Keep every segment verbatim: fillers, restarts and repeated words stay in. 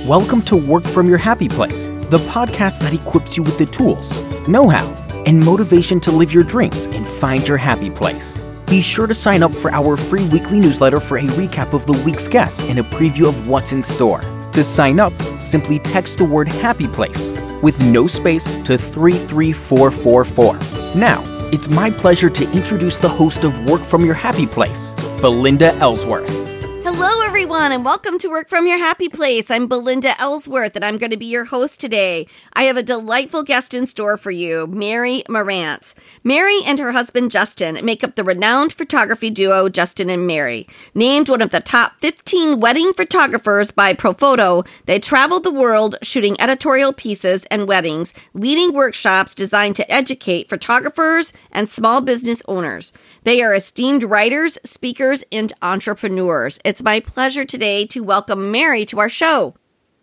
Welcome to Work From Your Happy Place, the podcast that equips you with the tools, know-how, and motivation to live your dreams and find your happy place. Be sure to sign up for our free weekly newsletter for a recap of the week's guests and a preview of what's in store. To sign up, simply text the word Happy Place with no space to three three four four four. Now, it's my pleasure to introduce the host of Work From Your Happy Place, Belinda Ellsworth. Hello, everyone, and welcome to Work From Your Happy Place. I'm Belinda Ellsworth, and I'm going to be your host today. I have a delightful guest in store for you, Mary Marantz. Mary and her husband, Justin, make up the renowned photography duo, Justin and Mary. Named one of the top fifteen wedding photographers by Profoto, they traveled the world shooting editorial pieces and weddings, leading workshops designed to educate photographers and small business owners. They are esteemed writers, speakers, and entrepreneurs. It's my pleasure today to welcome Mary to our show.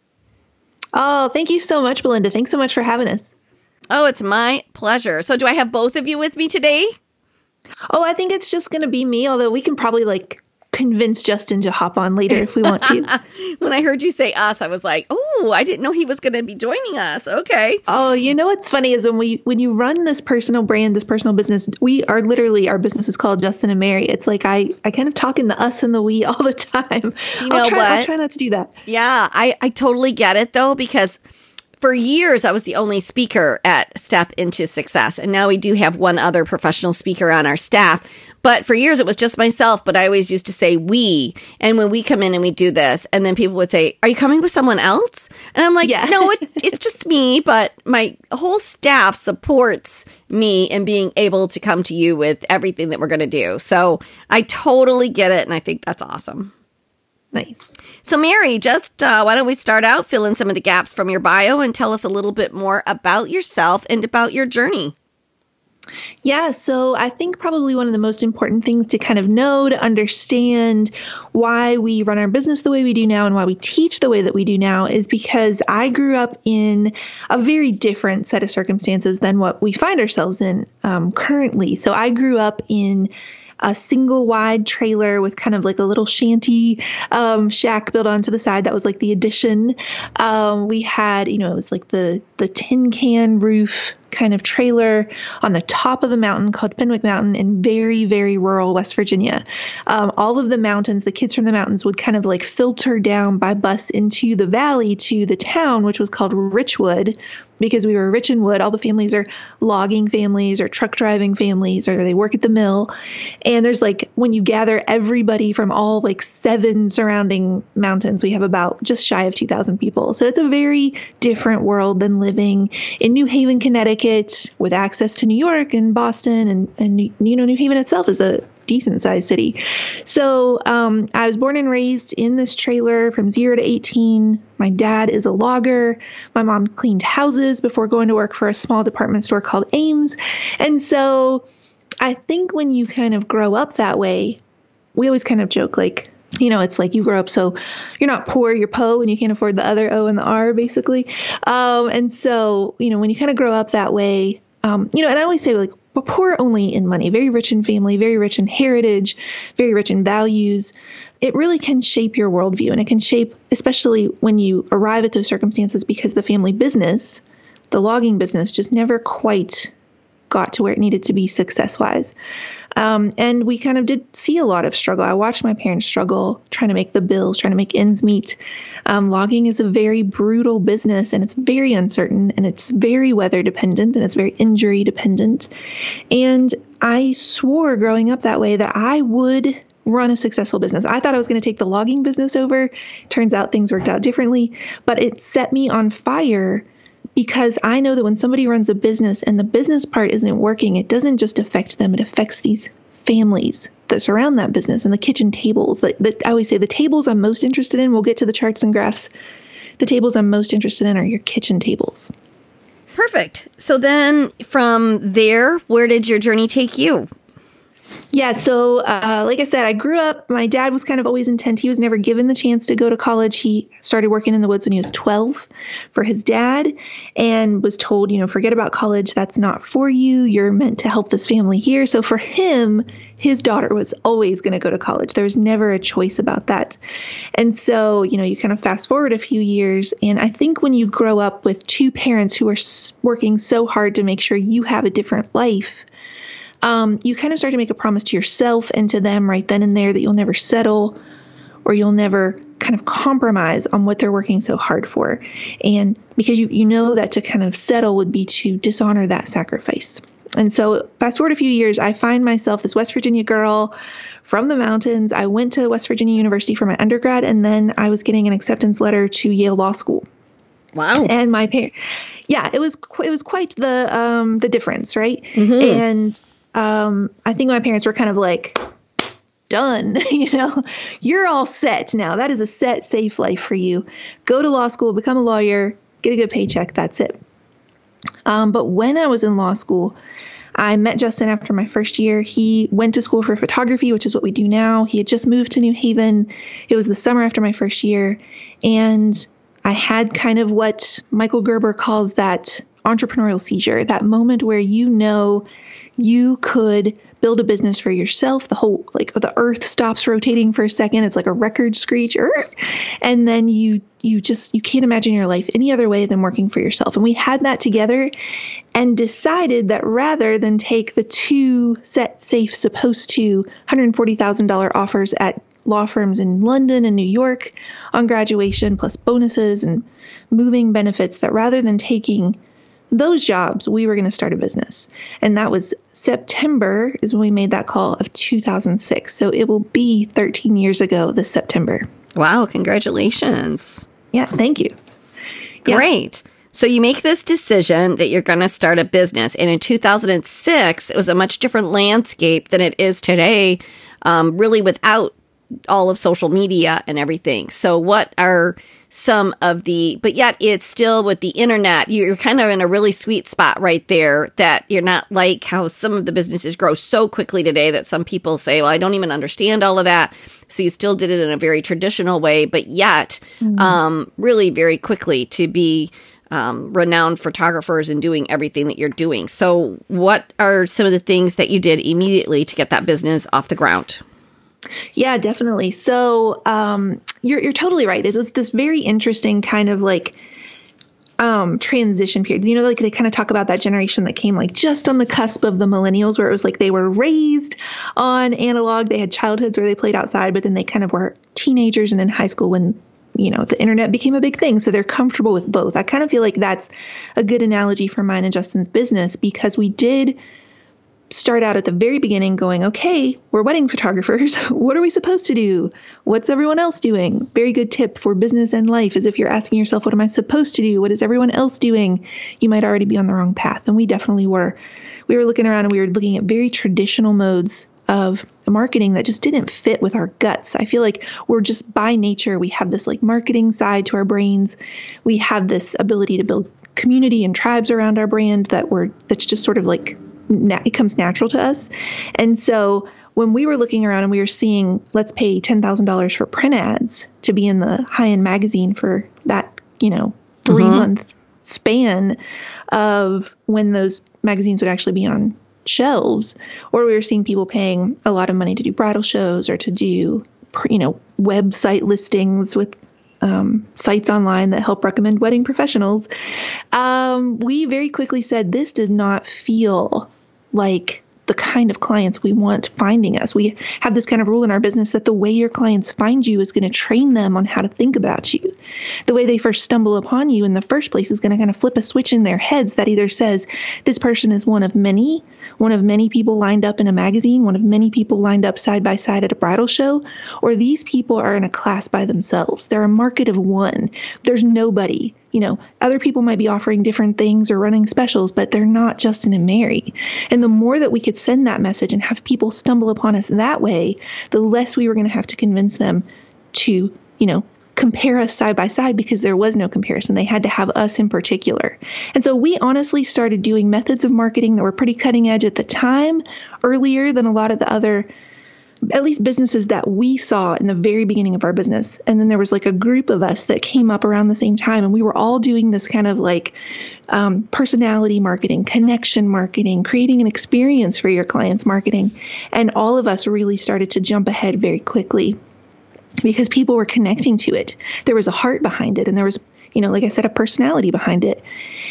Oh, thank you so much, Belinda. Thanks so much for having us. Oh, it's my pleasure. So do I have both of you with me today? Oh, I think it's just going to be me, although we can probably like convince Justin to hop on later if we want to. When I heard you say us, I was like, oh, I didn't know he was going to be joining us. Okay. Oh, you know what's funny is when we when you run this personal brand, this personal business, we are literally, our business is called Justin and Mary. It's like I, I kind of talk in the us and the we all the time. Do you know I'll try, what? I'll try not to do that. Yeah, I, I totally get it, though, because for years, I was the only speaker at Step Into Success, and now we do have one other professional speaker on our staff. But for years, it was just myself, but I always used to say we. And when we come in and we do this, and then people would say, are you coming with someone else? And I'm like, yeah. no, it, it's just me, but my whole staff supports me in being able to come to you with everything that we're going to do. So I totally get it, and I think that's awesome. Nice. So Mary, just uh, why don't we start out, fill in some of the gaps from your bio and tell us a little bit more about yourself and about your journey. Yeah, so I think probably one of the most important things to kind of know, to understand why we run our business the way we do now and why we teach the way that we do now is because I grew up in a very different set of circumstances than what we find ourselves in um, currently. So I grew up in a single wide trailer with kind of like a little shanty um, shack built onto the side. That was like the addition. Um, we had, you know, it was like the, the tin can roof kind of trailer on the top of the mountain called Fenwick Mountain in very, very rural West Virginia. Um, all of the mountains, the kids from the mountains would kind of like filter down by bus into the valley to the town, which was called Richwood, because we were rich in wood. All the families are logging families or truck driving families, or they work at the mill. And there's like, when you gather everybody from all like seven surrounding mountains, we have about just shy of two thousand people. So it's a very different world than living in New Haven, Connecticut, with access to New York and Boston, and, and you know, New Haven itself is a decent sized city. So um, I was born and raised in this trailer from zero to eighteen. My dad is a logger. My mom cleaned houses before going to work for a small department store called Ames. And so I think when you kind of grow up that way, we always kind of joke like, you know, it's like you grow up so you're not poor, you're po, and you can't afford the other O and the R, basically. Um, and so, you know, when you kind of grow up that way, um, you know, and I always say, like, we're poor only in money, very rich in family, very rich in heritage, very rich in values. It really can shape your worldview, and it can shape, especially when you arrive at those circumstances, because the family business, the logging business, just never quite got to where it needed to be success-wise. Um, and we kind of did see a lot of struggle. I watched my parents struggle trying to make the bills, trying to make ends meet. Um, logging is a very brutal business, and it's very uncertain, and it's very weather dependent, and it's very injury dependent. And I swore growing up that way that I would run a successful business. I thought I was going to take the logging business over. Turns out things worked out differently, but it set me on fire, because I know that when somebody runs a business and the business part isn't working, it doesn't just affect them, it affects these families that surround that business and the kitchen tables. That, that I always say the tables I'm most interested in, we'll get to the charts and graphs, the tables I'm most interested in are your kitchen tables. Perfect. So then from there, where did your journey take you? Yeah, so uh, like I said, I grew up, my dad was kind of always intent. He was never given the chance to go to college. He started working in the woods when he was twelve for his dad and was told, you know, forget about college. That's not for you. You're meant to help this family here. So for him, his daughter was always going to go to college. There was never a choice about that. And so, you know, you kind of fast forward a few years. And I think when you grow up with two parents who are working so hard to make sure you have a different life, Um, you kind of start to make a promise to yourself and to them right then and there that you'll never settle or you'll never kind of compromise on what they're working so hard for. And because you, you know that to kind of settle would be to dishonor that sacrifice. And so fast forward a few years, I find myself this West Virginia girl from the mountains. I went to West Virginia University for my undergrad, and then I was getting an acceptance letter to Yale Law School. Wow. And my parents, yeah, it was, qu- it was quite the, um, the difference, right? Mm-hmm. And Um, I think my parents were kind of like, done, you know, you're all set now. That is a set, safe life for you. Go to law school, become a lawyer, get a good paycheck. That's it. Um, but when I was in law school, I met Justin after my first year. He went to school for photography, which is what we do now. He had just moved to New Haven. It was the summer after my first year. And I had kind of what Michael Gerber calls that entrepreneurial seizure, that moment where you know you could build a business for yourself. The whole, like, the earth stops rotating for a second. It's like a record screech. And then you, you just, you can't imagine your life any other way than working for yourself. And we had that together and decided that rather than take the two set, safe, supposed to one hundred forty thousand dollars offers at law firms in London and New York on graduation, plus bonuses and moving benefits, that rather than taking those jobs, we were going to start a business. And that was September is when we made that call of two thousand six. So it will be thirteen years ago this September. Wow. Congratulations. Yeah. Thank you. Great. Yeah. So you make this decision that you're going to start a business. And in two thousand six, it was a much different landscape than it is today, um, really without all of social media and everything. So what are some of the, but yet it's still with the internet, you're kind of in a really sweet spot right there, that you're not like how some of the businesses grow so quickly today that some people say, well, I don't even understand all of that. So you still did it in a very traditional way, but yet mm-hmm. um, really very quickly to be um, renowned photographers and doing everything that you're doing. So what are some of the things that you did immediately to get that business off the ground? Yeah, definitely. So um, you're you're totally right. It was this very interesting kind of like um, transition period. You know, like they kind of talk about that generation that came like just on the cusp of the millennials, where it was like they were raised on analog. They had childhoods where they played outside, but then they kind of were teenagers and in high school when, you know, the internet became a big thing. So they're comfortable with both. I kind of feel like that's a good analogy for mine and Justin's business, because we did start out at the very beginning going, okay, we're wedding photographers. What are we supposed to do? What's everyone else doing? Very good tip for business and life is if you're asking yourself, what am I supposed to do? What is everyone else doing? You might already be on the wrong path. And we definitely were. We were looking around and we were looking at very traditional modes of marketing that just didn't fit with our guts. I feel like we're just by nature, we have this like marketing side to our brains. We have this ability to build community and tribes around our brand that we're, that's just sort of like, it comes natural to us. And so when we were looking around and we were seeing, let's pay ten thousand dollars for print ads to be in the high-end magazine for that, you know, three mm-hmm. month span of when those magazines would actually be on shelves, or we were seeing people paying a lot of money to do bridal shows or to do, you know, website listings with Um, sites online that help recommend wedding professionals, um, we very quickly said this does not feel like the kind of clients we want finding us. We have this kind of rule in our business that the way your clients find you is going to train them on how to think about you. The way they first stumble upon you in the first place is going to kind of flip a switch in their heads that either says this person is one of many, one of many people lined up in a magazine, one of many people lined up side by side at a bridal show, or these people are in a class by themselves. They're a market of one. There's nobody. You know, other people might be offering different things or running specials, but they're not Justin and Mary. And the more that we could send that message and have people stumble upon us that way, the less we were going to have to convince them to, you know, compare us side by side because there was no comparison. They had to have us in particular. And so we honestly started doing methods of marketing that were pretty cutting edge at the time, earlier than a lot of the other, at least businesses that we saw in the very beginning of our business. And then there was like a group of us that came up around the same time, and we were all doing this kind of like um, personality marketing, connection marketing, creating an experience for your clients marketing. And all of us really started to jump ahead very quickly because people were connecting to it. There was a heart behind it, and there was, you know, like I said, a personality behind it.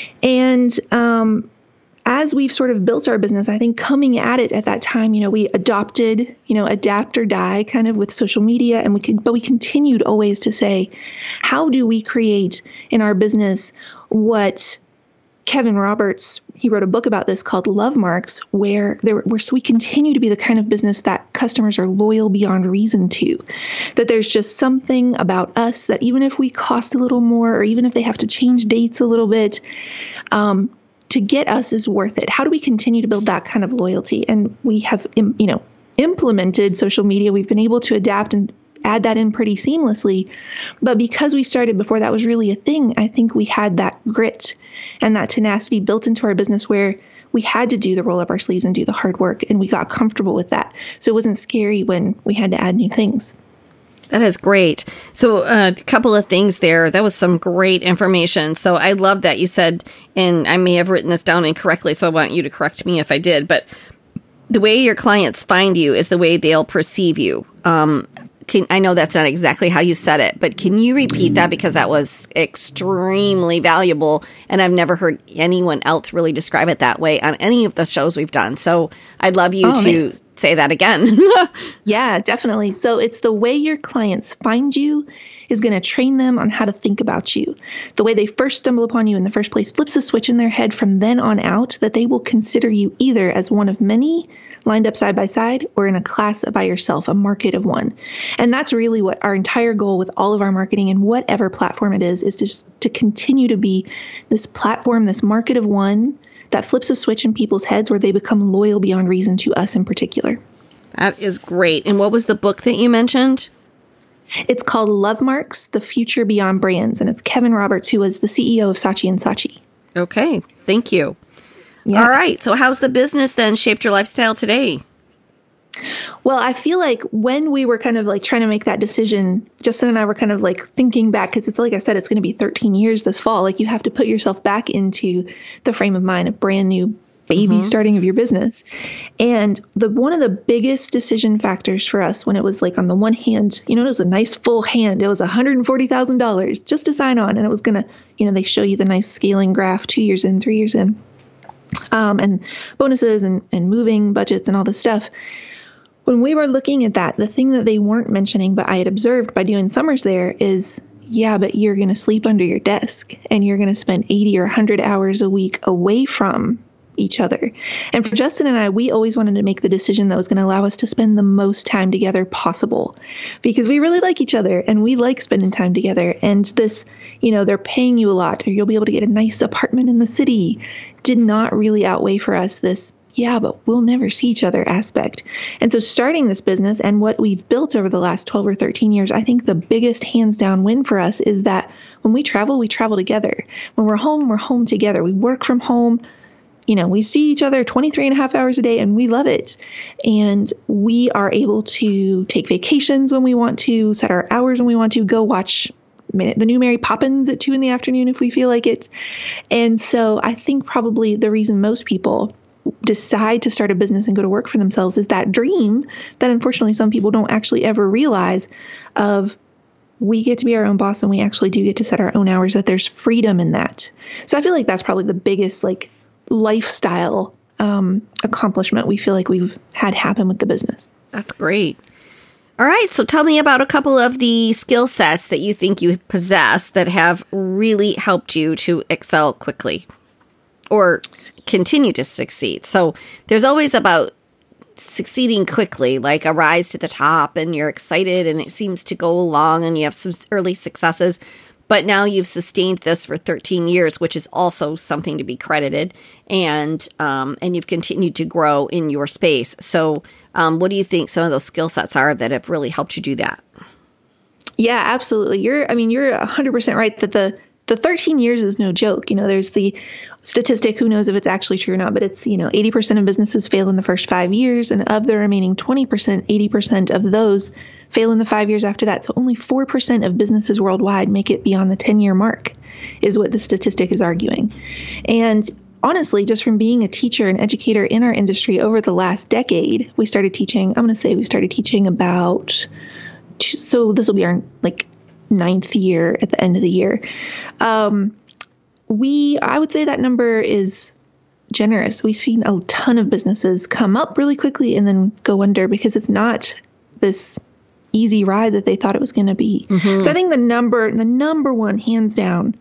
And um, as we've sort of built our business, I think coming at it at that time, you know, we adopted, you know, adapt or die kind of with social media, and we could, but we continued always to say, how do we create in our business what Kevin Roberts, he wrote a book about this called Love Marks, where there, where so we continue to be the kind of business that customers are loyal beyond reason to, that there's just something about us that even if we cost a little more, or even if they have to change dates a little bit, um, to get us is worth it. How do we continue to build that kind of loyalty? And we have, you know, implemented social media. We've been able to adapt and add that in pretty seamlessly. But because we started before that was really a thing, I think we had that grit and that tenacity built into our business where we had to do the roll up our sleeves and do the hard work, and we got comfortable with that. So it wasn't scary when we had to add new things. That is great. So uh, a couple of things there. That was some great information. So I love that you said, and I may have written this down incorrectly, so I want you to correct me if I did, but the way your clients find you is the way they'll perceive you. Um, can, I know that's not exactly how you said it, but can you repeat that? Because that was extremely valuable, and I've never heard anyone else really describe it that way on any of the shows we've done. So I'd love you oh, to nice. say that again. Yeah, definitely. So it's the way your clients find you is going to train them on how to think about you. The way they first stumble upon you in the first place flips a switch in their head from then on out that they will consider you either as one of many lined up side by side or in a class by yourself, a market of one. And that's really what our entire goal with all of our marketing and whatever platform it is, is just to continue to be this platform, this market of one that flips a switch in people's heads where they become loyal beyond reason to us in particular. That is great. And what was the book that you mentioned? It's called Love Marks, The Future Beyond Brands. And it's Kevin Roberts, who was the C E O of Saatchi and Saatchi. Okay. Thank you. Yeah. All right. So how's the business then shaped your lifestyle today? Well, I feel like when we were kind of like trying to make that decision, Justin and I were kind of like thinking back, because it's like I said, it's going to be thirteen years this fall. Like you have to put yourself back into the frame of mind, a brand new baby mm-hmm. starting of your business. And the one of the biggest decision factors for us when it was like on the one hand, you know, it was a nice full hand. It was one hundred forty thousand dollars just to sign on. And it was going to, you know, they show you the nice scaling graph two years in, three years in, um, and bonuses and, and moving budgets and all this stuff. When we were looking at that, the thing that they weren't mentioning, but I had observed by doing summers there is, yeah, but you're going to sleep under your desk and you're going to spend eighty or one hundred hours a week away from each other. And for Justin and I, we always wanted to make the decision that was going to allow us to spend the most time together possible, because we really like each other and we like spending time together. And this, you know, they're paying you a lot, or you'll be able to get a nice apartment in the city, did not really outweigh for us this, yeah, but we'll never see each other aspect. And so starting this business and what we've built over the last twelve or thirteen years, I think the biggest hands down win for us is that when we travel, we travel together. When we're home, we're home together. We work from home. You know, we see each other twenty-three and a half hours a day and we love it. And we are able to take vacations when we want to, set our hours when we want to, go watch the new Mary Poppins at two in the afternoon if we feel like it. And so I think probably the reason most people decide to start a business and go to work for themselves is that dream that unfortunately some people don't actually ever realize of, we get to be our own boss and we actually do get to set our own hours, that there's freedom in that. So I feel like that's probably the biggest like lifestyle um, accomplishment we feel like we've had happen with the business. That's great. All right. So tell me about a couple of the skill sets that you think you possess that have really helped you to excel quickly or continue to succeed. So there's always about succeeding quickly, like a rise to the top and you're excited and it seems to go along and you have some early successes. But now you've sustained this for thirteen years, which is also something to be credited. And um, and you've continued to grow in your space. So um, what do you think some of those skill sets are that have really helped you do that? Yeah, absolutely. You're, I mean, you're one hundred percent right that the, the thirteen years is no joke. You know, there's the statistic, who knows if it's actually true or not, but it's, you know, eighty percent of businesses fail in the first five years. And of the remaining twenty percent, eighty percent of those fail in the five years after that. So only four percent of businesses worldwide make it beyond the ten-year mark, is what the statistic is arguing. And honestly, just from being a teacher and educator in our industry over the last decade, we started teaching, I'm going to say we started teaching about, so this will be our like ninth year at the end of the year. Um, we, I would say that number is generous. We've seen a ton of businesses come up really quickly and then go under because it's not this easy ride that they thought it was going to be. Mm-hmm. So I think the number, the number one, hands down,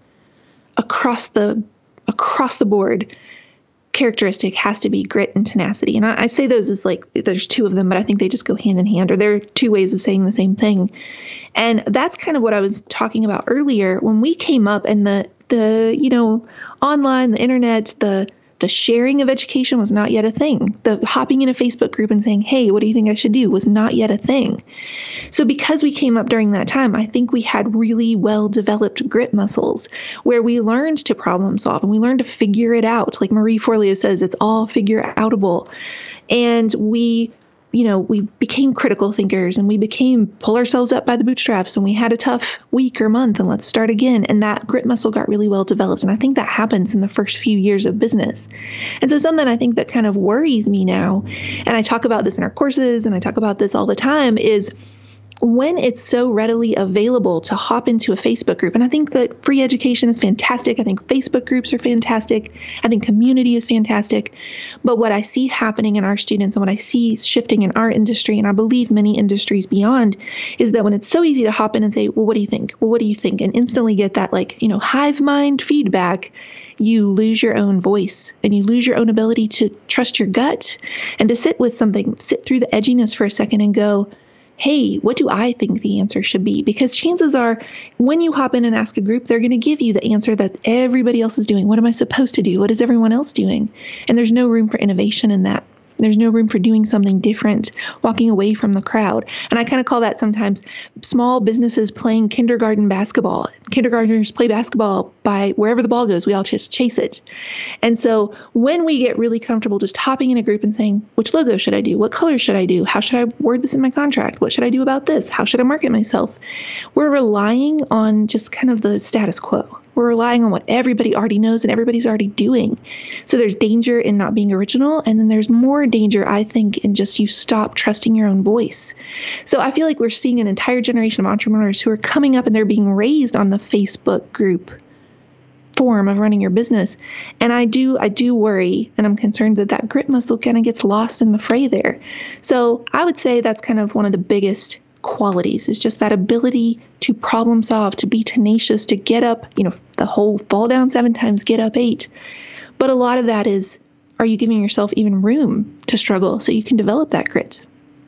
across the across the board characteristic has to be grit and tenacity. And I, I say those as like, there's two of them, but I think they just go hand in hand, or they're two ways of saying the same thing. And that's kind of what I was talking about earlier when we came up, and the, the, you know, online, the internet, the, the sharing of education was not yet a thing. The hopping in a Facebook group and saying, hey, what do you think I should do, was not yet a thing. So because we came up during that time, I think we had really well-developed grit muscles where we learned to problem solve and we learned to figure it out. Like Marie Forleo says, it's all figure-outable. And we you know, we became critical thinkers and we became pull ourselves up by the bootstraps, and we had a tough week or month and let's start again. And that grit muscle got really well developed. And I think that happens in the first few years of business. And so something I think that kind of worries me now, and I talk about this in our courses and I talk about this all the time, is when it's so readily available to hop into a Facebook group. And I think that free education is fantastic. I think Facebook groups are fantastic. I think community is fantastic. But what I see happening in our students and what I see shifting in our industry, and I believe many industries beyond, is that when it's so easy to hop in and say, well, what do you think? Well, what do you think? And instantly get that, like, you know, hive mind feedback, you lose your own voice and you lose your own ability to trust your gut and to sit with something, sit through the edginess for a second and go, hey, what do I think the answer should be? Because chances are when you hop in and ask a group, they're going to give you the answer that everybody else is doing. What am I supposed to do? What is everyone else doing? And there's no room for innovation in that. There's no room for doing something different, walking away from the crowd. And I kind of call that sometimes small businesses playing kindergarten basketball. Kindergartners play basketball by wherever the ball goes, we all just chase it. And so when we get really comfortable just hopping in a group and saying, which logo should I do? What color should I do? How should I word this in my contract? What should I do about this? How should I market myself? We're relying on just kind of the status quo. We're relying on what everybody already knows and everybody's already doing. So there's danger in not being original. And then there's more danger, I think, in just you stop trusting your own voice. So I feel like we're seeing an entire generation of entrepreneurs who are coming up and they're being raised on the Facebook group form of running your business. And I do, I do worry, and I'm concerned that that grit muscle kind of gets lost in the fray there. So I would say that's kind of one of the biggest qualities, is just that ability to problem solve, to be tenacious, to get up, you know, the whole fall down seven times, get up eight. But a lot of that is, are you giving yourself even room to struggle so you can develop that grit?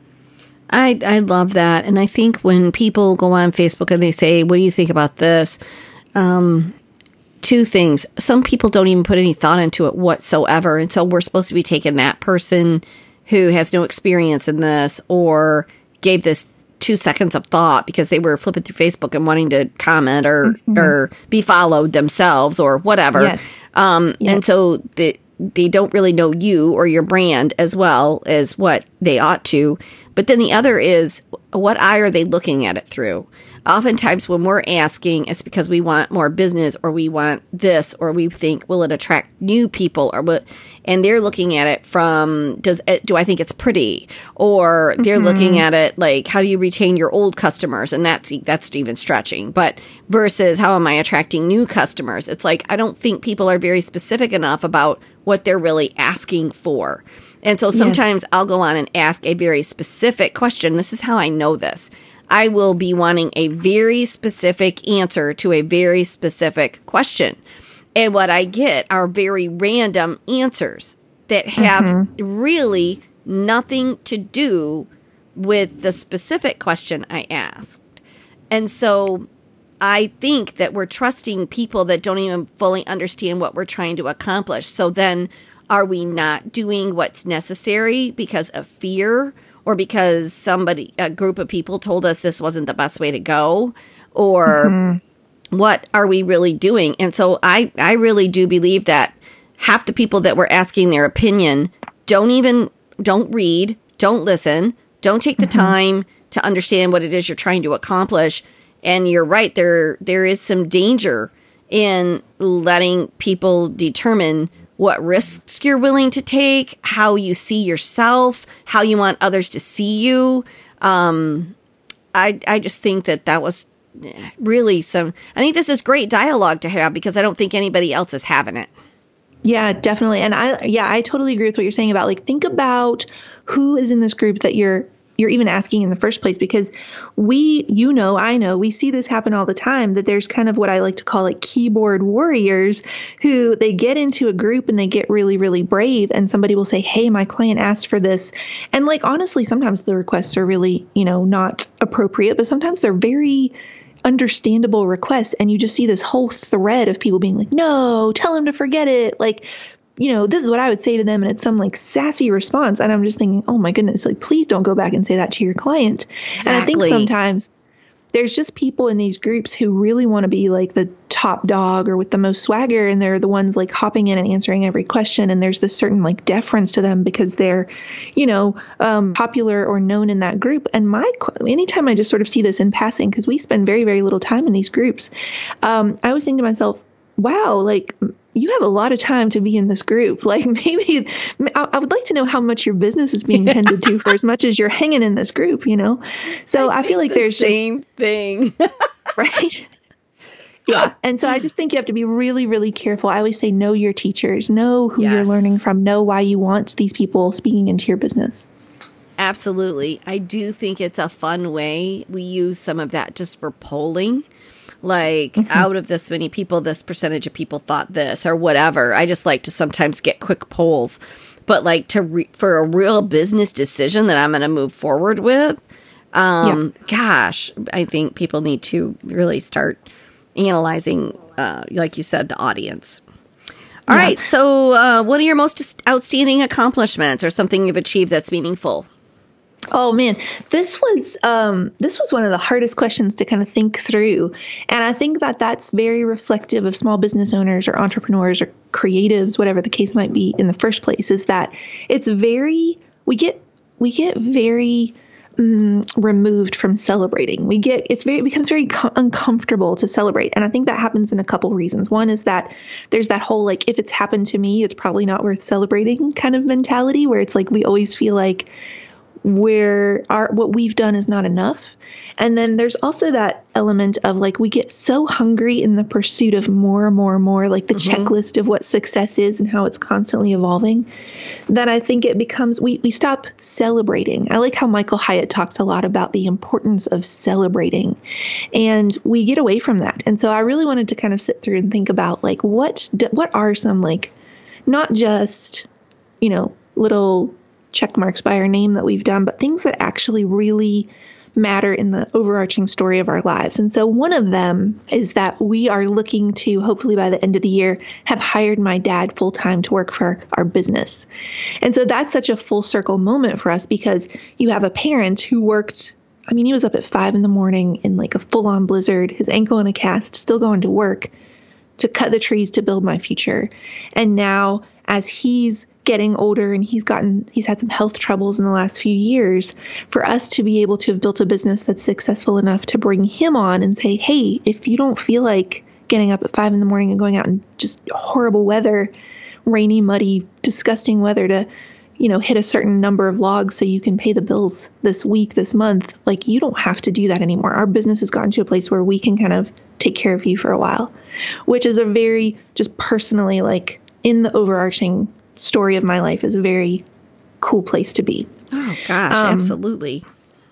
I, I love that. And I think when people go on Facebook and they say, what do you think about this? Um, two things. Some people don't even put any thought into it whatsoever. And so we're supposed to be taking that person who has no experience in this or gave this two seconds of thought because they were flipping through Facebook and wanting to comment or mm-hmm. or be followed themselves or whatever. Yes. Um, yes. And so the, they don't really know you or your brand as well as what they ought to. But then the other is, what eye are they looking at it through? Oftentimes when we're asking, it's because we want more business or we want this, or we think, will it attract new people, or what? And they're looking at it from, does it, do I think it's pretty? Or they're mm-hmm. looking at it like, how do you retain your old customers? And that's, that's even stretching. But versus, how am I attracting new customers? It's like, I don't think people are very specific enough about what they're really asking for. And so sometimes yes. I'll go on and ask a very specific question. This is how I know this. I will be wanting a very specific answer to a very specific question. And what I get are very random answers that have mm-hmm. really nothing to do with the specific question I asked. And so I think that we're trusting people that don't even fully understand what we're trying to accomplish. So then, are we not doing what's necessary because of fear or because somebody, a group of people told us this wasn't the best way to go, or mm-hmm. what are we really doing? And so I, I really do believe that half the people that were asking their opinion don't even, don't read, don't listen, don't take the mm-hmm. time to understand what it is you're trying to accomplish. And you're right, there there is some danger in letting people determine what risks you're willing to take, how you see yourself, how you want others to see you. Um, I I just think that that was really some, I think this is great dialogue to have because I don't think anybody else is having it. Yeah, definitely. And I, yeah, I totally agree with what you're saying about like, think about who is in this group that you're you're even asking in the first place, because we, you know, I know, we see this happen all the time, that there's kind of what I like to call like keyboard warriors who they get into a group and they get really, really brave. And somebody will say, hey, my client asked for this. And like, honestly, sometimes the requests are really, you know, not appropriate, but sometimes they're very understandable requests. And you just see this whole thread of people being like, no, tell him to forget it. Like, you know, this is what I would say to them. And it's some like sassy response. And I'm just thinking, oh my goodness, like, please don't go back and say that to your client. Exactly. And I think sometimes there's just people in these groups who really want to be like the top dog or with the most swagger. And they're the ones like hopping in and answering every question. And there's this certain like deference to them because they're, you know, um, popular or known in that group. And my, anytime I just sort of see this in passing, because we spend very, very little time in these groups, um, I always think to myself, wow, like, you have a lot of time to be in this group. Like maybe I, I would like to know how much your business is being tended to for as much as you're hanging in this group, you know? So I, I feel like the there's same just, thing, right? Yeah. And so I just think you have to be really, really careful. I always say, know your teachers, know who yes. you're learning from, know why you want these people speaking into your business. Absolutely. I do think it's a fun way. We use some of that just for polling. Like, mm-hmm. out of this many people, this percentage of people thought this or whatever. I just like to sometimes get quick polls. But, like, to re- for a real business decision that I'm going to move forward with, um, yeah. gosh, I think people need to really start analyzing, uh, like you said, the audience. All yeah. right. So uh, what are your most outstanding accomplishments or something you've achieved that's meaningful? Oh man, this was um, this was one of the hardest questions to kind of think through. And I think that that's very reflective of small business owners or entrepreneurs or creatives, whatever the case might be in the first place, is that it's very, we get, we get very um, removed from celebrating. We get, it's very, it becomes very co- uncomfortable to celebrate. And I think that happens in a couple reasons. One is that there's that whole, like, if it's happened to me, it's probably not worth celebrating kind of mentality, where it's like, we always feel like, where our what we've done is not enough. And then there's also that element of like, we get so hungry in the pursuit of more and more and more, like the mm-hmm. checklist of what success is and how it's constantly evolving, that I think it becomes, we, we stop celebrating. I like how Michael Hyatt talks a lot about the importance of celebrating, and we get away from that. And so I really wanted to kind of sit through and think about like, what, what are some, like, not just, you know, little check marks by our name that we've done, but things that actually really matter in the overarching story of our lives. And so one of them is that we are looking to, hopefully by the end of the year, have hired my dad full time to work for our business. And so that's such a full circle moment for us, because you have a parent who worked, I mean, he was up at five in the morning in like a full on blizzard, his ankle in a cast, still going to work to cut the trees to build my future. And now as he's getting older and he's gotten, he's had some health troubles in the last few years, for us to be able to have built a business that's successful enough to bring him on and say, hey, if you don't feel like getting up at five in the morning and going out in just horrible weather, rainy, muddy, disgusting weather to, you know, hit a certain number of logs so you can pay the bills this week, this month, like, you don't have to do that anymore. Our business has gotten to a place where we can kind of take care of you for a while, which is a very, just personally, like, in the overarching story of my life, is a very cool place to be. Oh gosh, um, absolutely.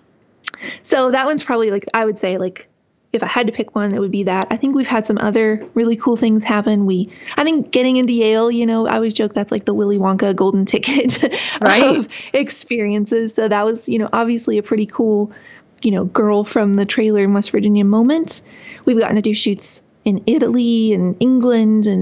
So that one's probably, like, I would say, like, if I had to pick one, it would be that. I think we've had some other really cool things happen. We, I think getting into Yale, you know, I always joke that's like the Willy Wonka golden ticket right. of experiences. So that was, you know, obviously a pretty cool, you know, girl from the trailer in West Virginia moment. We've gotten to do shoots in Italy and England and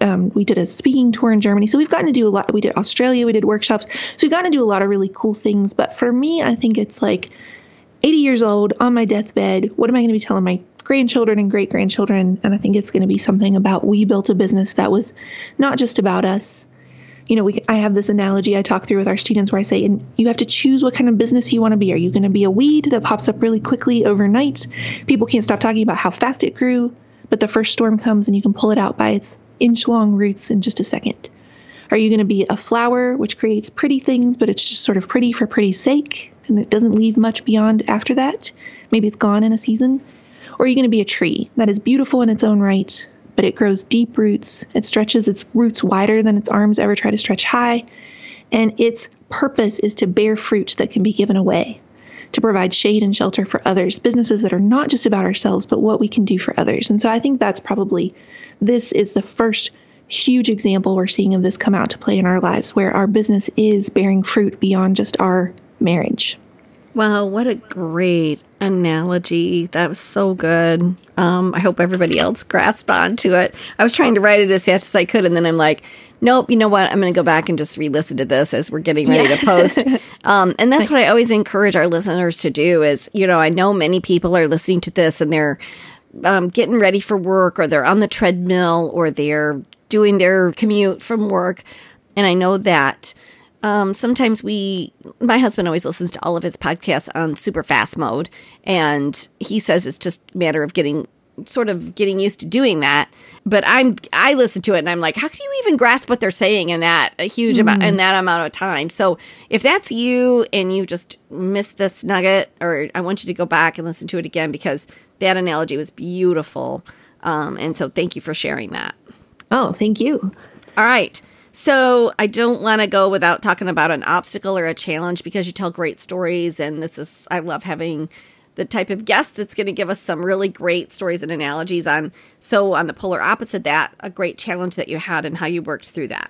um, we did a speaking tour in Germany. So we've gotten to do a lot. We did Australia, we did workshops. So we've gotten to do a lot of really cool things. But for me, I think it's like eighty years old on my deathbed. What am I going to be telling my grandchildren and great grandchildren? And I think it's going to be something about we built a business that was not just about us. You know, we, I have this analogy I talk through with our students where I say, and you have to choose what kind of business you want to be. Are you going to be a weed that pops up really quickly overnight? People can't stop talking about how fast it grew, but the first storm comes and you can pull it out by its inch-long roots in just a second. Are you going to be a flower which creates pretty things, but it's just sort of pretty for pretty's sake, and it doesn't leave much beyond after that? Maybe it's gone in a season. Or are you going to be a tree that is beautiful in its own right, but it grows deep roots. It stretches its roots wider than its arms ever try to stretch high. And its purpose is to bear fruit that can be given away, to provide shade and shelter for others, businesses that are not just about ourselves, but what we can do for others. And so I think that's probably, this is the first huge example we're seeing of this come out to play in our lives, where our business is bearing fruit beyond just our marriage. Wow, what a great analogy. That was so good. Um, I hope everybody else grasped onto it. I was trying to write it as fast as I could, and then I'm like, nope, you know what? I'm going to go back and just re-listen to this as we're getting ready yeah. to post. Um, and that's what I always encourage our listeners to do is, you know, I know many people are listening to this and they're um, getting ready for work, or they're on the treadmill, or they're doing their commute from work. And I know that Um, sometimes we, my husband always listens to all of his podcasts on super fast mode, and he says it's just a matter of getting, sort of getting used to doing that. But I'm, I listen to it and I'm like, how can you even grasp what they're saying in that a huge mm. amount, in that amount of time? So if that's you and you just missed this nugget, or I want you to go back and listen to it again, because that analogy was beautiful. Um, and so thank you for sharing that. Oh, thank you. All right. So I don't want to go without talking about an obstacle or a challenge, because you tell great stories. And this is, I love having the type of guest that's going to give us some really great stories and analogies on. So on the polar opposite of that, a great challenge that you had and how you worked through that.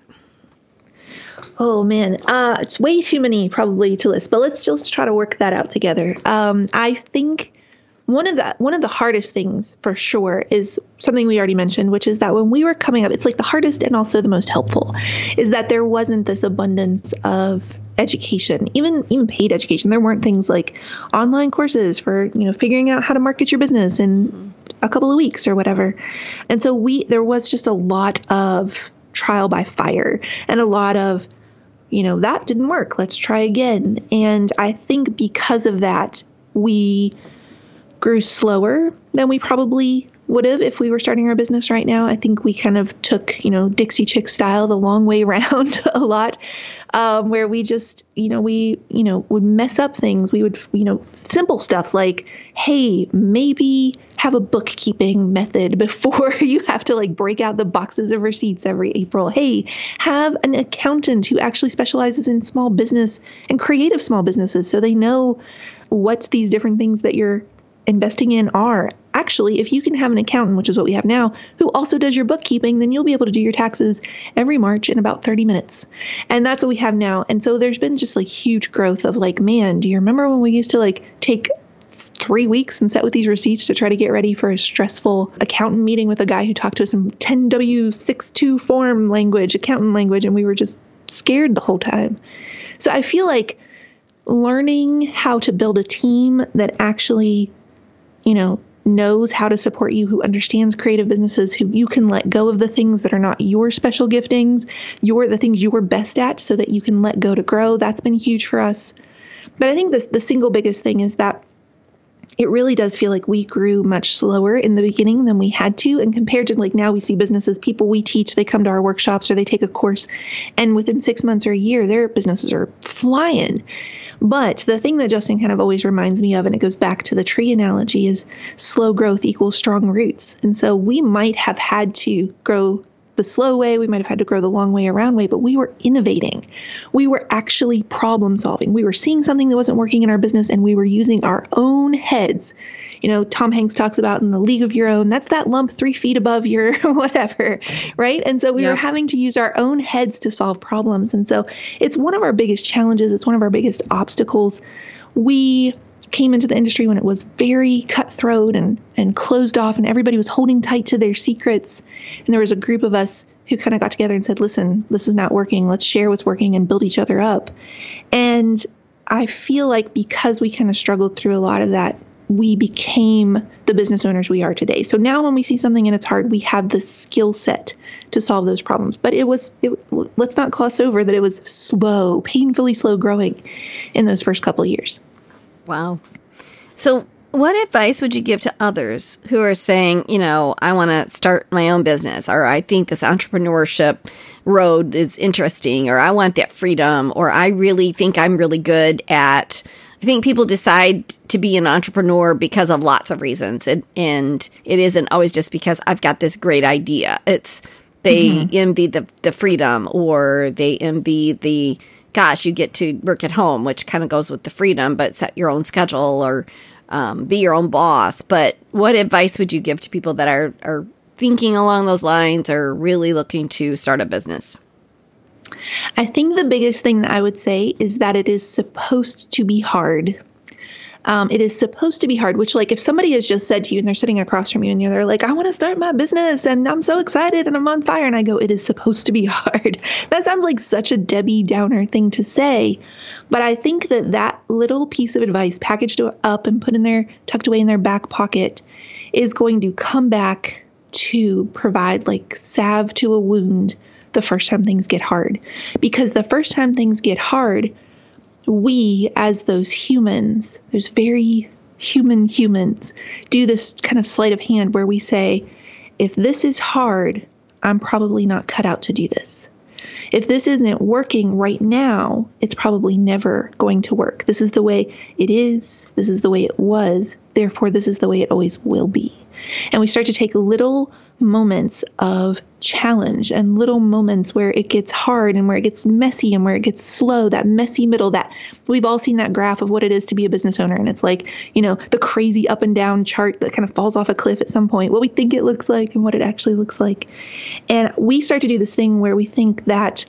Oh, man. Uh, it's way too many probably to list, but let's just try to work that out together. Um, I think One of the one of the hardest things for sure is something we already mentioned, which is that when we were coming up, it's like the hardest and also the most helpful, is that there wasn't this abundance of education, even even paid education. There weren't things like online courses for, you know, figuring out how to market your business in a couple of weeks or whatever. And so we there was just a lot of trial by fire and a lot of, you know, that didn't work. Let's try again. And I think because of that, we grew slower than we probably would have if we were starting our business right now. I think we kind of took, you know, Dixie Chick style, the long way around a lot, um, where we just, you know, we, you know, would mess up things. We would, you know, simple stuff like, hey, maybe have a bookkeeping method before you have to like break out the boxes of receipts every April. Hey, have an accountant who actually specializes in small business and creative small businesses, so they know what these different things that you're investing in are. Actually, if you can have an accountant, which is what we have now, who also does your bookkeeping, then you'll be able to do your taxes every March in about thirty minutes. And that's what we have now. And so there's been just like huge growth of like, man, do you remember when we used to like take three weeks and set with these receipts to try to get ready for a stressful accountant meeting with a guy who talked to us in ten W sixty-two form language, accountant language, and we were just scared the whole time. So I feel like learning how to build a team that actually, you know, knows how to support you, who understands creative businesses, who you can let go of the things that are not your special giftings, your the things you are best at, so that you can let go to grow. That's been huge for us. But I think this, the single biggest thing is that it really does feel like we grew much slower in the beginning than we had to. And compared to like now we see businesses, people we teach, they come to our workshops or they take a course, and within six months or a year, their businesses are flying. But the thing that Justin kind of always reminds me of, and it goes back to the tree analogy, is slow growth equals strong roots. And so we might have had to grow the slow way, we might have had to grow the long way around way, but we were innovating. We were actually problem solving. We were seeing something that wasn't working in our business, and we were using our own heads. You know, Tom Hanks talks about in The League of Your Own, that's that lump three feet above your whatever, right? And so we yep. were having to use our own heads to solve problems. And so it's one of our biggest challenges. It's one of our biggest obstacles. We came into the industry when it was very cutthroat and, and closed off, and everybody was holding tight to their secrets. And there was a group of us who kind of got together and said, listen, this is not working. Let's share what's working and build each other up. And I feel like because we kind of struggled through a lot of that, we became the business owners we are today. So now when we see something and it's hard, we have the skill set to solve those problems. But it was, it, let's not gloss over that it was slow, painfully slow growing in those first couple of years. Wow. So what advice would you give to others who are saying, you know, I want to start my own business, or I think this entrepreneurship road is interesting, or I want that freedom, or I really think I'm really good at, I think people decide to be an entrepreneur because of lots of reasons. And, and it isn't always just because I've got this great idea. It's they mm-hmm. envy the, the freedom, or they envy the, gosh, you get to work at home, which kind of goes with the freedom, but set your own schedule, or um, be your own boss. But what advice would you give to people that are, are thinking along those lines, or really looking to start a business? I think the biggest thing that I would say is that it is supposed to be hard. Um, it is supposed to be hard, which, like, if somebody has just said to you and they're sitting across from you and you're they're like, I want to start my business and I'm so excited and I'm on fire. And I go, it is supposed to be hard. That sounds like such a Debbie Downer thing to say. But I think that that little piece of advice packaged up and put in there, tucked away in their back pocket, is going to come back to provide like salve to a wound the first time things get hard. Because the first time things get hard, we as those humans, those very human humans, do this kind of sleight of hand where we say, if this is hard, I'm probably not cut out to do this. If this isn't working right now, it's probably never going to work. This is the way it is. This is the way it was. Therefore, this is the way it always will be. And we start to take little moments of challenge and little moments where it gets hard and where it gets messy and where it gets slow, that messy middle. That we've all seen that graph of what it is to be a business owner. And it's like, you know, the crazy up and down chart that kind of falls off a cliff at some point, what we think it looks like and what it actually looks like. And we start to do this thing where we think that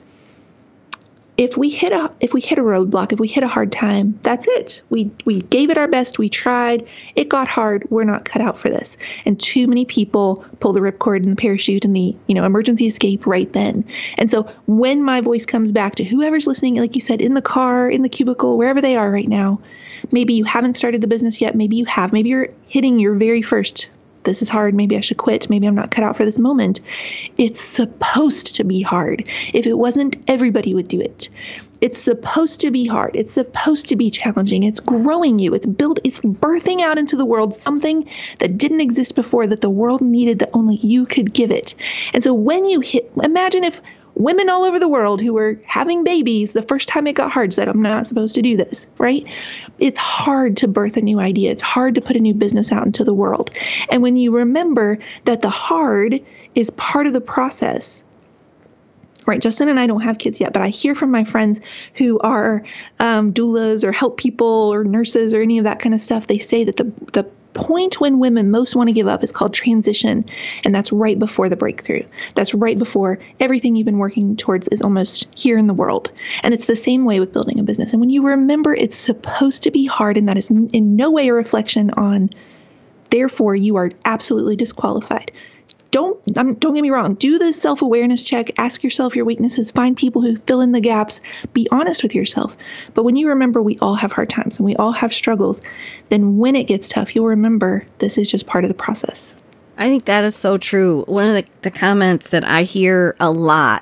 if we hit a if we hit a roadblock, if we hit a hard time, that's it. We we gave it our best. We tried. It got hard. We're not cut out for this. And too many people pull the ripcord and the parachute and the, you know, emergency escape right then. And so when my voice comes back to whoever's listening, like you said, in the car, in the cubicle, wherever they are right now, maybe you haven't started the business yet. Maybe you have. Maybe you're hitting your very first, this is hard. Maybe I should quit. Maybe I'm not cut out for this moment. It's supposed to be hard. If it wasn't, everybody would do it. It's supposed to be hard. It's supposed to be challenging. It's growing you. It's build. It's birthing out into the world something that didn't exist before, that the world needed, that only you could give it. And so when you hit, imagine if women all over the world who were having babies, the first time it got hard, said, I'm not supposed to do this, right? It's hard to birth a new idea. It's hard to put a new business out into the world. And when you remember that the hard is part of the process, right? Justin and I don't have kids yet, but I hear from my friends who are um, doulas or help people or nurses or any of that kind of stuff. They say that the the point when women most want to give up is called transition. And that's right before the breakthrough. That's right before everything you've been working towards is almost here in the world. And it's the same way with building a business. And when you remember it's supposed to be hard, and that is in no way a reflection on, therefore you are absolutely disqualified. Don't um, don't get me wrong. Do the self-awareness check. Ask yourself your weaknesses. Find people who fill in the gaps. Be honest with yourself. But when you remember we all have hard times and we all have struggles, then when it gets tough, you'll remember this is just part of the process. I think that is so true. One of the, the comments that I hear a lot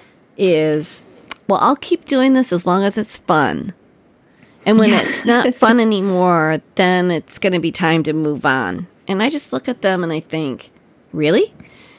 is, well, I'll keep doing this as long as it's fun. And when yeah. it's not fun anymore, then it's going to be time to move on. And I just look at them and I think, really?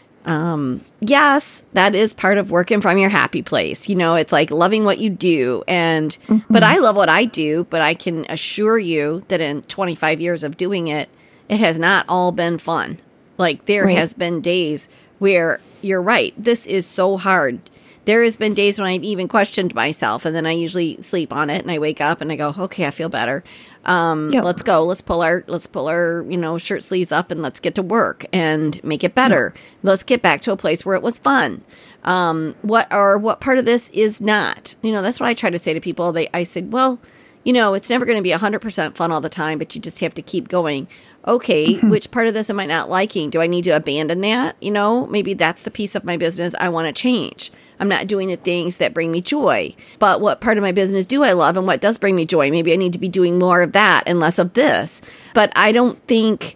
Um, yes, that is part of working from your happy place. You know, it's like loving what you do. And, mm-hmm. but I love what I do, but I can assure you that in twenty-five years of doing it, it has not all been fun. Like there right. has been days where you're right. This is so hard. There has been days when I've even questioned myself, and then I usually sleep on it and I wake up and I go, okay, I feel better. Um, yep. Let's go. Let's pull our, let's pull our, you know, shirt sleeves up and let's get to work and make it better. Yep. Let's get back to a place where it was fun. Um, what or what part of this is not, you know, that's what I try to say to people. They, I said, well, you know, it's never going to be one hundred percent fun all the time, but you just have to keep going. Okay, Mm-hmm. which part of this am I not liking? Do I need to abandon that? You know, maybe that's the piece of my business I want to change. I'm not doing the things that bring me joy. But what part of my business do I love and what does bring me joy? Maybe I need to be doing more of that and less of this. But I don't think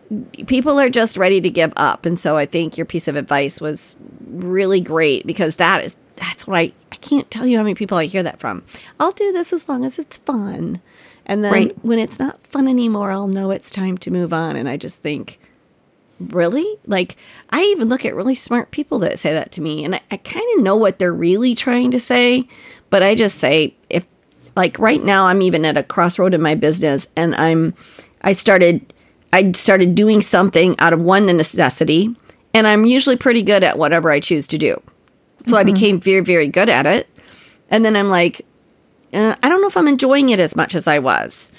people are just ready to give up. And so I think your piece of advice was really great, because that is, that's what I, I can't tell you how many people I hear that from. I'll do this as long as it's fun. And then Right. when it's not fun anymore, I'll know it's time to move on. And I just think, really? Like, I even look at really smart people that say that to me, and I, I kind of know what they're really trying to say, but I just say, if, like, right now I'm even at a crossroad in my business, and I'm, I started, I started doing something out of one necessity, and I'm usually pretty good at whatever I choose to do. So mm-hmm. I became very, very good at it. And then I'm like, uh, I don't know if I'm enjoying it as much as I was.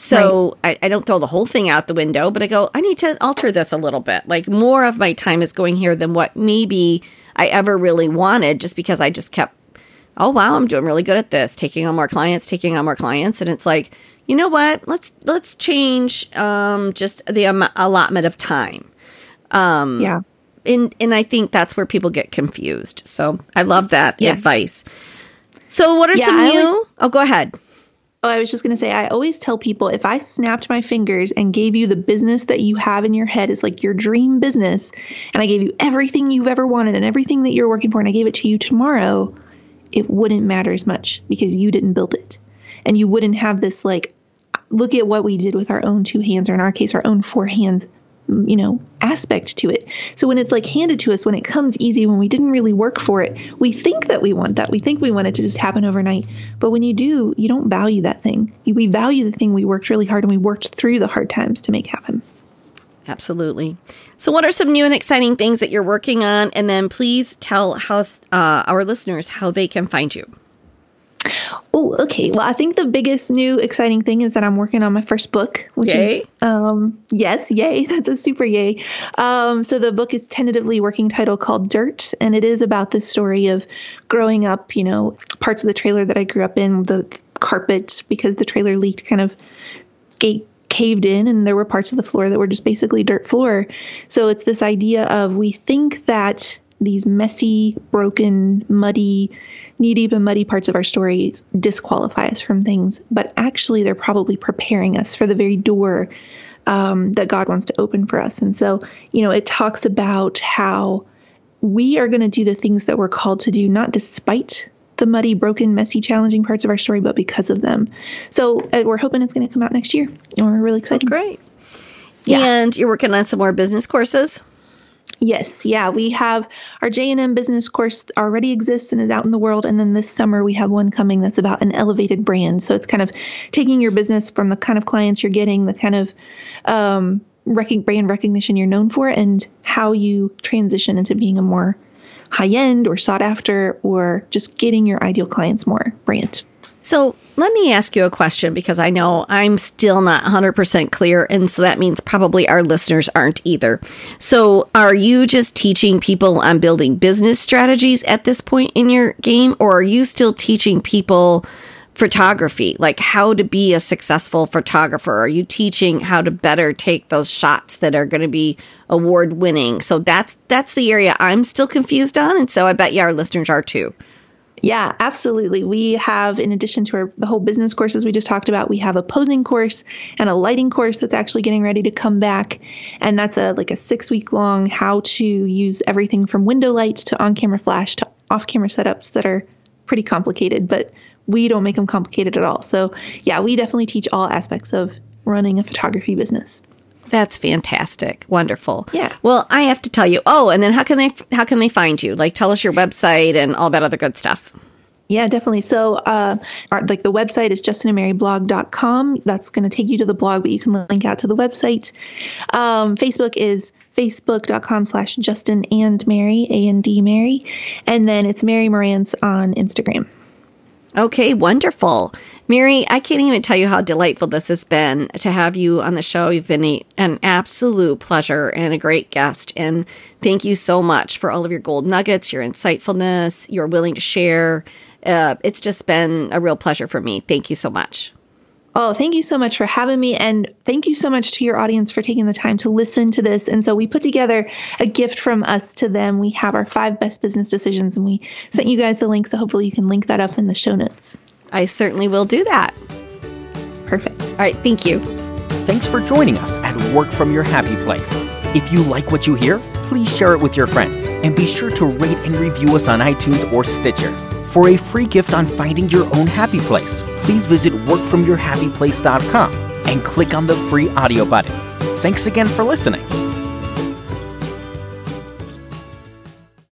So right. I, I don't throw the whole thing out the window, but I go, I need to alter this a little bit. Like, more of my time is going here than what maybe I ever really wanted, just because I just kept, oh, wow, I'm doing really good at this, taking on more clients, taking on more clients. And it's like, you know what? Let's let's change um, just the um, allotment of time. Um, yeah. And, and I think that's where people get confused. So I love that yeah. advice. So what are yeah, some I new? always, oh, go ahead. Oh, I was just going to say, I always tell people, if I snapped my fingers and gave you the business that you have in your head as like your dream business, and I gave you everything you've ever wanted and everything that you're working for, and I gave it to you tomorrow, it wouldn't matter as much, because you didn't build it. And you wouldn't have this, like, look at what we did with our own two hands, or in our case, our own four hands, you know, aspect to it. So when it's like handed to us, when it comes easy, when we didn't really work for it, we think that we want that. We think we want it to just happen overnight. But when you do, you don't value that thing. We value the thing we worked really hard and we worked through the hard times to make happen. Absolutely. So what are some new and exciting things that you're working on? And then please tell how uh, our listeners how they can find you. Oh, okay. Well, I think the biggest new exciting thing is that I'm working on my first book, which yay. is, um, yes, yay. That's a super yay. Um, so the book is tentatively working title called Dirt, and it is about the story of growing up, you know, parts of the trailer that I grew up in, the carpet, because the trailer leaked, kind of gate caved in, and there were parts of the floor that were just basically dirt floor. So it's this idea of, we think that these messy, broken, muddy, knee-deep and muddy parts of our story disqualify us from things, but actually they're probably preparing us for the very door um, that God wants to open for us. And so, you know, it talks about how we are going to do the things that we're called to do, not despite the muddy, broken, messy, challenging parts of our story, but because of them. So uh, we're hoping it's going to come out next year, and we're really excited. Oh, great. Yeah. And you're working on some more business courses? Yes. Yeah. We have our J and M business course already exists and is out in the world. And then this summer we have one coming that's about an elevated brand. So it's kind of taking your business from the kind of clients you're getting, the kind of um, rec- brand recognition you're known for, and how you transition into being a more high-end or sought after, or just getting your ideal clients more brand. So let me ask you a question, because I know I'm still not one hundred percent clear, and so that means probably our listeners aren't either. So are you just teaching people on building business strategies at this point in your game, or are you still teaching people photography, like how to be a successful photographer? Are you teaching how to better take those shots that are going to be award-winning? So that's that's the area I'm still confused on, and so I bet you our listeners are too. Yeah, absolutely. We have, in addition to our, the whole business courses we just talked about, we have a posing course and a lighting course that's actually getting ready to come back. And that's a like a six week long how to use everything from window light to on-camera flash to off-camera setups that are pretty complicated, but we don't make them complicated at all. So yeah, we definitely teach all aspects of running a photography business. That's fantastic. Wonderful. Yeah. Well, I have to tell you. Oh, and then how can they how can they find you? Like, tell us your website and all that other good stuff. Yeah, definitely. So uh, our, like the website is justin and mary blog dot com. That's going to take you to the blog, but you can link out to the website. Um, Facebook is facebook dot com slash Justin and Mary, A and D Mary. And then it's Mary Marantz on Instagram. Okay, wonderful. Mary, I can't even tell you how delightful this has been to have you on the show. You've been a, an absolute pleasure and a great guest. And thank you so much for all of your gold nuggets, your insightfulness, your willing to share. Uh, it's just been a real pleasure for me. Thank you so much. Oh, thank you so much for having me. And thank you so much to your audience for taking the time to listen to this. And so we put together a gift from us to them. We have our five best business decisions, and we sent you guys the link. So hopefully you can link that up in the show notes. I certainly will do that. Perfect. All right. Thank you. Thanks for joining us at Work From Your Happy Place. If you like what you hear, please share it with your friends. And be sure to rate and review us on iTunes or Stitcher. For a free gift on finding your own happy place, please visit work from your happy place dot com and click on the free audio button. Thanks again for listening.